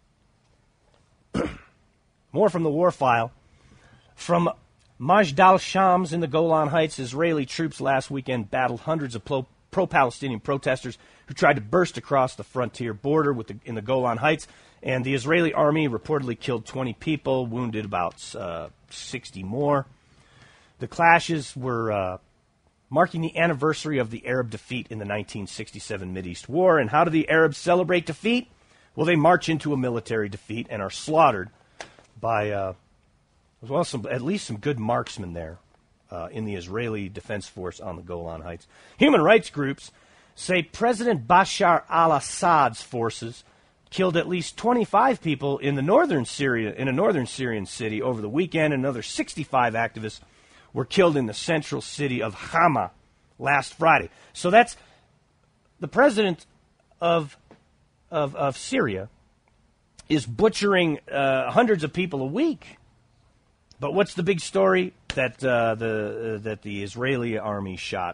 More from the war file. From Majdal Shams in the Golan Heights, Israeli troops last weekend battled hundreds of pro-Palestinian protesters who tried to burst across the frontier border in the Golan Heights. And the Israeli army reportedly killed 20 people, wounded about 60 more. The clashes were marking the anniversary of the Arab defeat in the 1967 Mideast War. And how do the Arabs celebrate defeat? Well, they march into a military defeat and are slaughtered by, at least some good marksmen there in the Israeli Defense Force on the Golan Heights. Human rights groups say President Bashar al-Assad's forces killed at least 25 people in a northern Syrian city over the weekend. Another 65 activists were killed in the central city of Hama last Friday. So that's the president of Syria is butchering hundreds of people a week. But what's the big story? That the Israeli army shot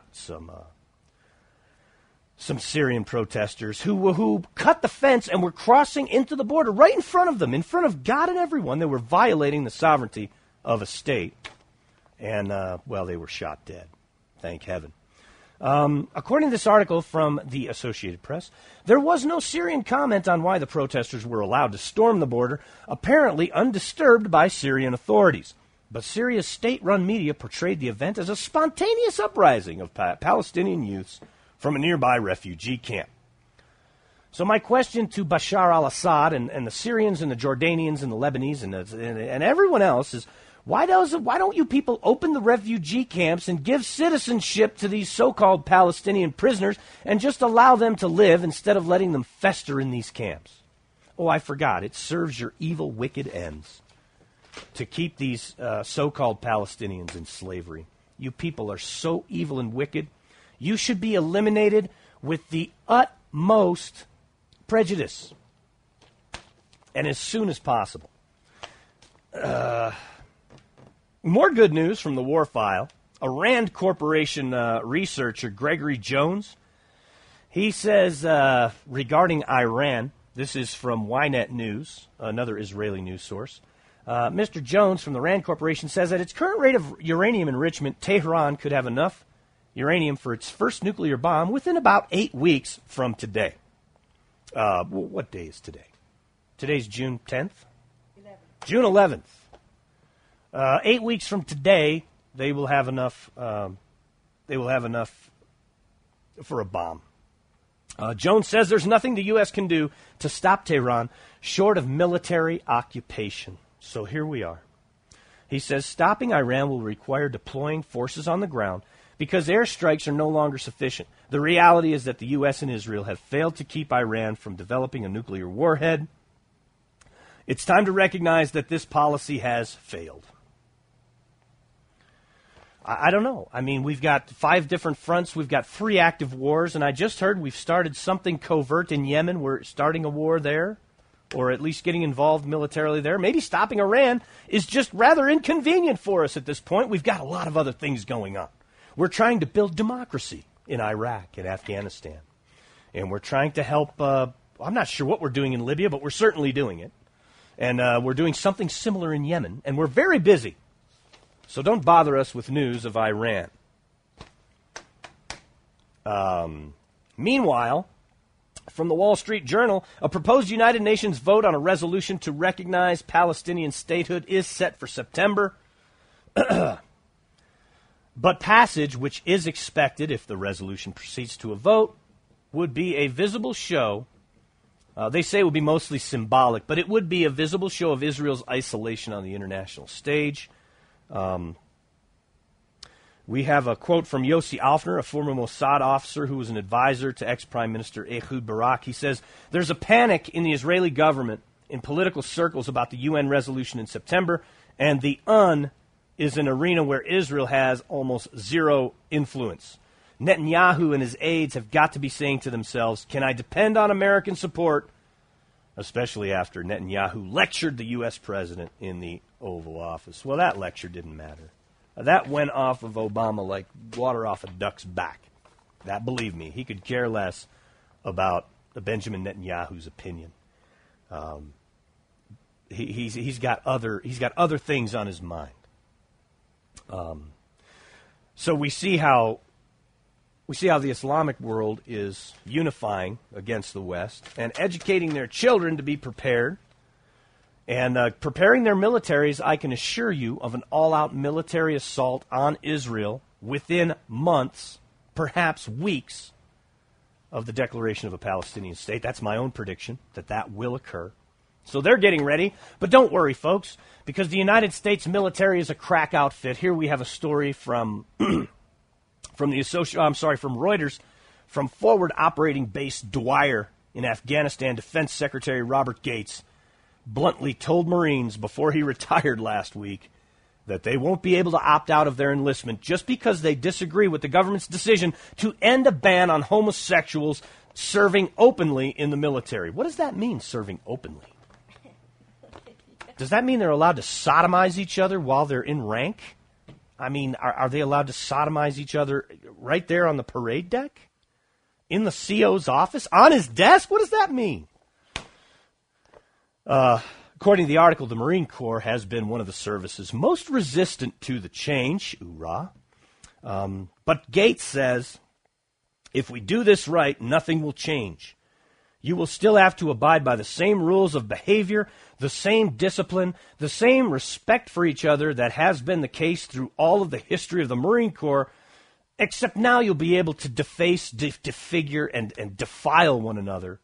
some Syrian protesters who cut the fence and were crossing into the border right in front of them, in front of God and everyone. They were violating the sovereignty of a state. And, they were shot dead. Thank heaven. According to this article from the Associated Press, there was no Syrian comment on why the protesters were allowed to storm the border, apparently undisturbed by Syrian authorities. But Syria's state-run media portrayed the event as a spontaneous uprising of Palestinian youths from a nearby refugee camp. So my question to Bashar al-Assad and the Syrians and the Jordanians and the Lebanese and everyone else is, why don't you people open the refugee camps and give citizenship to these so-called Palestinian prisoners and just allow them to live instead of letting them fester in these camps? Oh, I forgot. It serves your evil, wicked ends to keep these so-called Palestinians in slavery. You people are so evil and wicked. You should be eliminated with the utmost prejudice and as soon as possible. More good news from the war file. A Rand Corporation researcher, Gregory Jones, he says regarding Iran, this is from Ynet News, another Israeli news source. Mr. Jones from the Rand Corporation says at its current rate of uranium enrichment, Tehran could have enough uranium for its first nuclear bomb within about 8 weeks from today. What day is today? Today's June 10th? 11th. June 11th. 8 weeks from today, they will have enough. They will have enough for a bomb. Jones says there's nothing the U.S. can do to stop Tehran short of military occupation. So here we are. He says stopping Iran will require deploying forces on the ground because airstrikes are no longer sufficient. The reality is that the U.S. and Israel have failed to keep Iran from developing a nuclear warhead. It's time to recognize that this policy has failed. I don't know. I mean, we've got 5 different fronts. We've got 3 active wars, and I just heard we've started something covert in Yemen. We're starting a war there, or at least getting involved militarily there. Maybe stopping Iran is just rather inconvenient for us at this point. We've got a lot of other things going on. We're trying to build democracy in Iraq and Afghanistan, and we're trying to help. I'm not sure what we're doing in Libya, but we're certainly doing it. And we're doing something similar in Yemen, and we're very busy. So don't bother us with news of Iran. Meanwhile, from the Wall Street Journal, a proposed United Nations vote on a resolution to recognize Palestinian statehood is set for September. But passage, which is expected if the resolution proceeds to a vote, would be a visible show. They say it would be mostly symbolic, but it would be a visible show of Israel's isolation on the international stage. We have a quote from Yossi Alfner, a former Mossad officer who was an advisor to ex-Prime Minister Ehud Barak. He says, there's a panic in the Israeli government in political circles about the UN resolution in September, and the UN is an arena where Israel has almost zero influence. Netanyahu and his aides have got to be saying to themselves, can I depend on American support? Especially after Netanyahu lectured the U.S. president in the Oval Office. Well, that lecture didn't matter. That went off of Obama like water off a duck's back. That, believe me, he could care less about Benjamin Netanyahu's opinion. He's got other things on his mind. So we see how we see how the Islamic world is unifying against the West and educating their children to be prepared and preparing their militaries, I can assure you, of an all-out military assault on Israel within months, perhaps weeks, of the declaration of a Palestinian state. That's my own prediction, that will occur. So they're getting ready. But don't worry, folks, because the United States military is a crack outfit. Here we have a story from from Reuters, from Forward Operating Base Dwyer in Afghanistan. Defense Secretary Robert Gates bluntly told Marines before he retired last week that they won't be able to opt out of their enlistment just because they disagree with the government's decision to end a ban on homosexuals serving openly in the military. What does that mean, serving openly? Does that mean they're allowed to sodomize each other while they're in rank? I mean, are they allowed to sodomize each other right there on the parade deck? In the CO's office? On his desk? What does that mean? According to the article, the Marine Corps has been one of the services most resistant to the change. Hoorah. But Gates says, if we do this right, nothing will change. You will still have to abide by the same rules of behavior, the same discipline, the same respect for each other that has been the case through all of the history of the Marine Corps, except now you'll be able to deface, defigure, and defile one another,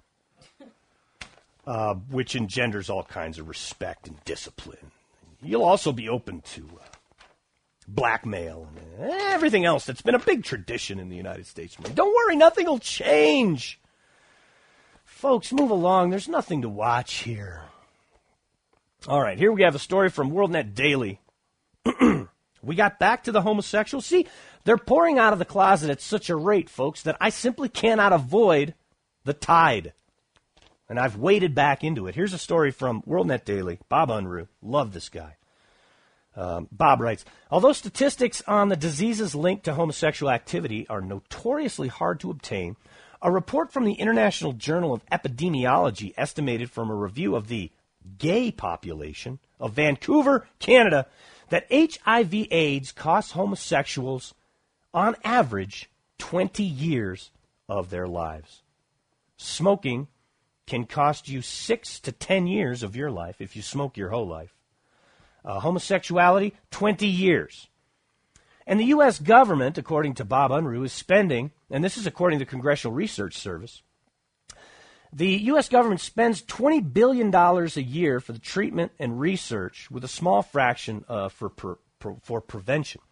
which engenders all kinds of respect and discipline. You'll also be open to blackmail and everything else that's been a big tradition in the United States. Don't worry, nothing will change. Folks, move along. There's nothing to watch here. All right, here we have a story from WorldNet Daily. We got back to the homosexuals. See, they're pouring out of the closet at such a rate, folks, that I simply cannot avoid the tide. And I've waded back into it. Here's a story from WorldNet Daily. Bob Unruh. Love this guy. Bob writes, although statistics on the diseases linked to homosexual activity are notoriously hard to obtain, a report from the International Journal of Epidemiology estimated from a review of the gay population of Vancouver, Canada, that HIV/AIDS costs homosexuals, on average, 20 years of their lives. Smoking can cost you 6 to 10 years of your life if you smoke your whole life. Homosexuality, 20 years. And the U.S. government, according to Bob Unruh, is spending, and this is according to the Congressional Research Service, the U.S. government spends $20 billion a year for the treatment and research, with a small fraction for prevention.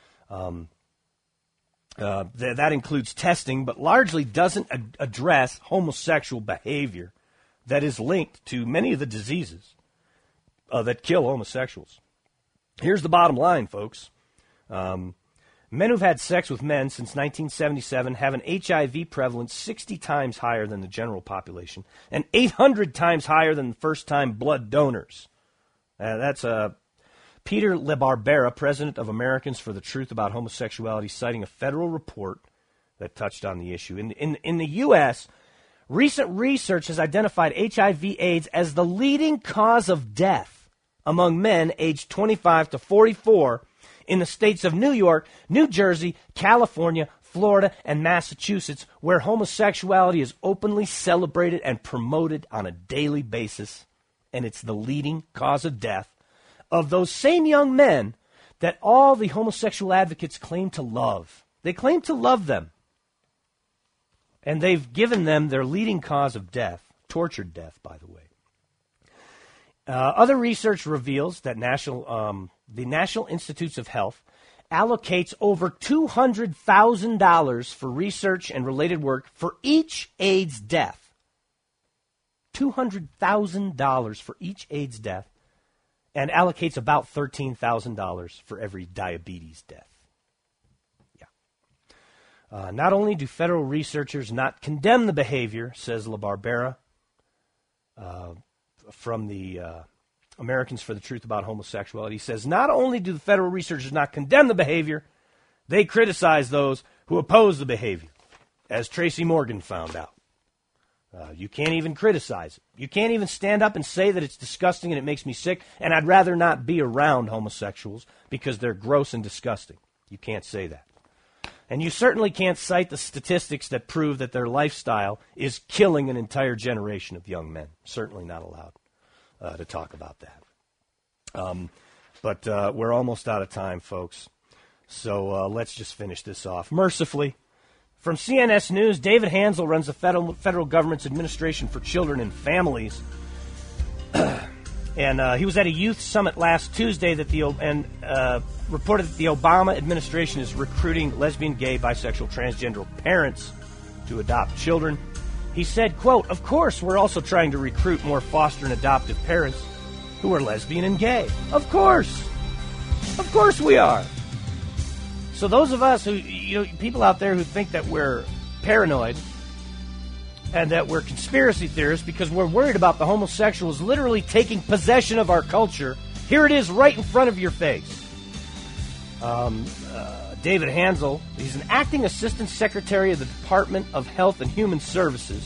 That includes testing, but largely doesn't address homosexual behavior that is linked to many of the diseases that kill homosexuals. Here's the bottom line, folks. Men who've had sex with men since 1977 have an HIV prevalence 60 times higher than the general population and 800 times higher than first-time blood donors. That's Peter LeBarbera, president of Americans for the Truth About Homosexuality, citing a federal report that touched on the issue. In the U.S., recent research has identified HIV/AIDS as the leading cause of death among men aged 25 to 44 in the states of New York, New Jersey, California, Florida, and Massachusetts, where homosexuality is openly celebrated and promoted on a daily basis, and it's the leading cause of death of those same young men that all the homosexual advocates claim to love. They claim to love them, and they've given them their leading cause of death, tortured death, by the way. Other research reveals that the National Institutes of Health allocates over $200,000 for research and related work for each AIDS death. $200,000 for each AIDS death, and allocates about $13,000 for every diabetes death. Yeah. Not only do federal researchers not condemn the behavior, says LeBarbera, from the Americans for the Truth About Homosexuality. He says, not only do the federal researchers not condemn the behavior, they criticize those who oppose the behavior, as Tracy Morgan found out. You can't even criticize it. You can't even stand up and say that it's disgusting and it makes me sick, and I'd rather not be around homosexuals because they're gross and disgusting. You can't say that. And you certainly can't cite the statistics that prove that their lifestyle is killing an entire generation of young men. Certainly not allowed to talk about that. But we're almost out of time, folks. So let's just finish this off mercifully. From CNS News, David Hansel runs the federal government's Administration for Children and Families. And he was at a youth summit last Tuesday reported that the Obama administration is recruiting lesbian, gay, bisexual, transgender parents to adopt children. He said, quote, "Of course, we're also trying to recruit more foster and adoptive parents who are lesbian and gay. Of course. Of course we are." So those of us who, people out there who think that we're paranoid and that we're conspiracy theorists because we're worried about the homosexuals literally taking possession of our culture, here it is right in front of your face. David Hansel, he's an acting assistant secretary of the Department of Health and Human Services,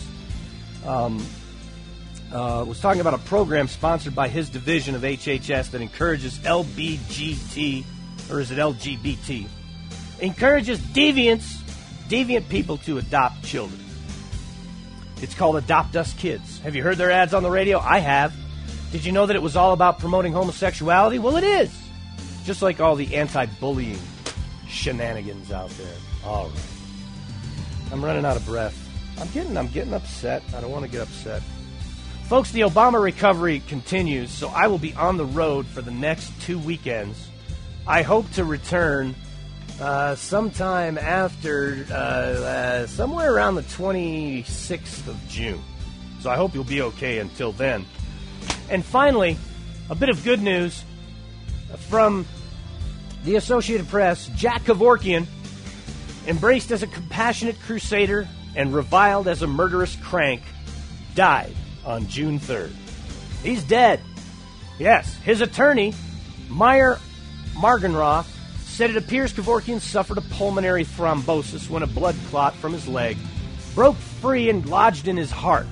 was talking about a program sponsored by his division of HHS that encourages LGBT, or is it LGBT? Encourages deviant people to adopt children. It's called Adopt Us Kids. Have you heard their ads on the radio? I have. Did you know that it was all about promoting homosexuality? Well, it is. Just like all the anti-bullying shenanigans out there. All right. I'm running out of breath. I'm getting upset. I don't want to get upset. Folks, the Obama recovery continues, so I will be on the road for the next 2 weekends. I hope to return sometime after, somewhere around the 26th of June. So I hope you'll be okay until then. And finally, a bit of good news from the Associated Press. Jack Kevorkian, embraced as a compassionate crusader and reviled as a murderous crank, died on June 3rd. He's dead. Yes, his attorney, Meyer Margenroth, said it appears Kevorkian suffered a pulmonary thrombosis when a blood clot from his leg broke free and lodged in his heart.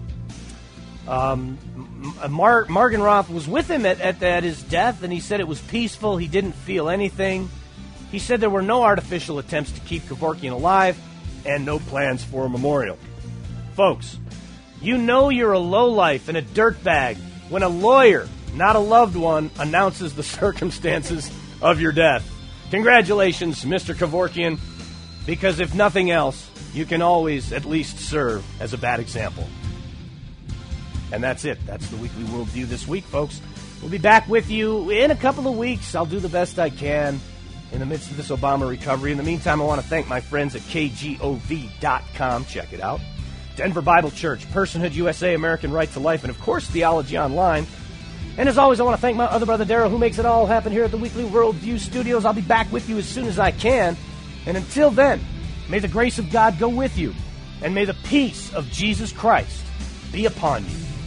Margenroth was with him at his death, and he said it was peaceful. He didn't feel anything. He said there were no artificial attempts to keep Kevorkian alive and no plans for a memorial. Folks, you know you're a lowlife and a dirtbag when a lawyer, not a loved one, announces the circumstances of your death. Congratulations, Mr. Kevorkian, because if nothing else, you can always at least serve as a bad example. And that's it. That's the Weekly Worldview this week, folks. We'll be back with you in a couple of weeks. I'll do the best I can in the midst of this Obama recovery. In the meantime, I want to thank my friends at KGOV.com. Check it out. Denver Bible Church, Personhood USA, American Right to Life, and, of course, Theology Online. And as always, I want to thank my other brother, Daryl, who makes it all happen here at the Weekly Worldview Studios. I'll be back with you as soon as I can. And until then, may the grace of God go with you, and may the peace of Jesus Christ be upon you.